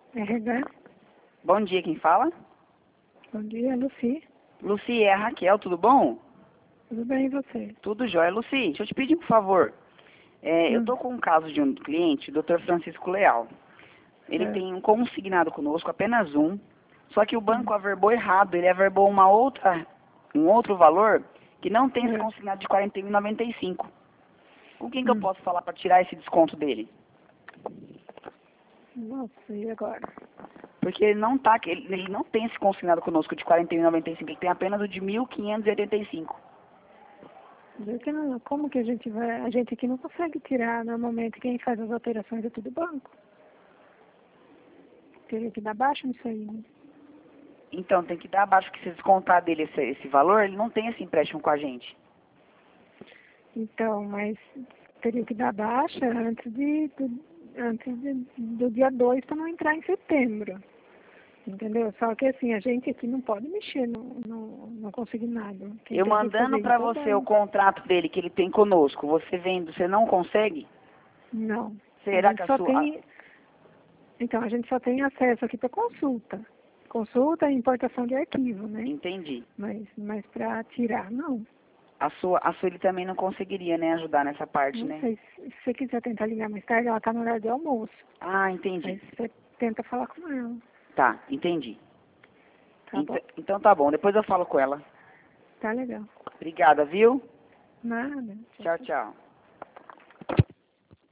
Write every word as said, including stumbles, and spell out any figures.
R H. Bom dia, quem fala? Bom dia, Luci. Luci, é a Raquel, tudo bom? Tudo bem, e você? Tudo jóia. Luci, deixa eu te pedir, por favor. É, Hum. Eu estou com um caso de um cliente, o doutor Francisco Leal. Ele Certo. tem um consignado conosco, apenas um, só que o banco Hum. averbou errado, ele averbou uma outra, um outro valor que não tem esse Certo. consignado de quarenta e um vírgula noventa e cinco. Com quem que eu Hum. posso falar para tirar esse desconto dele? Nossa, e agora? Porque ele não tá, ele, ele não tem esse consignado conosco de quarenta e um vírgula noventa e cinco, ele tem apenas o de mil quinhentos e oitenta e cinco. Vê que não- Como que a gente vai... A gente aqui não consegue tirar, normalmente, quem faz as alterações é tudo banco. Teria que dar baixo nisso aí, né? Então, tem que dar abaixo que se descontar dele esse, esse valor, ele não tem esse empréstimo com a gente. Então, mas teria que dar baixa antes de, do, antes de, do dia dois para não entrar em setembro. Entendeu? Só que assim, a gente aqui não pode mexer no, no, no consignado. Quem Eu tem que mandando fazer para isso é o você o banco. contrato dele que ele tem conosco, você vendo, você não consegue? Não. A Será que gente a só sua... tem. Então, a gente só tem acesso aqui para consulta. Consulta e importação de arquivo, né? Entendi. Mas, mas para tirar, não. A sua, a sua ele também não conseguiria, né, ajudar nessa parte, Não né? sei. Se se você quiser tentar ligar mais tarde, ela está no horário de almoço. Ah, entendi. Aí você tenta falar com ela. Tá, entendi. Tá bom. Ent- então tá bom, depois eu falo com ela. Tá legal. Obrigada, viu? Nada. Tchau, Tchau, tchau. tchau.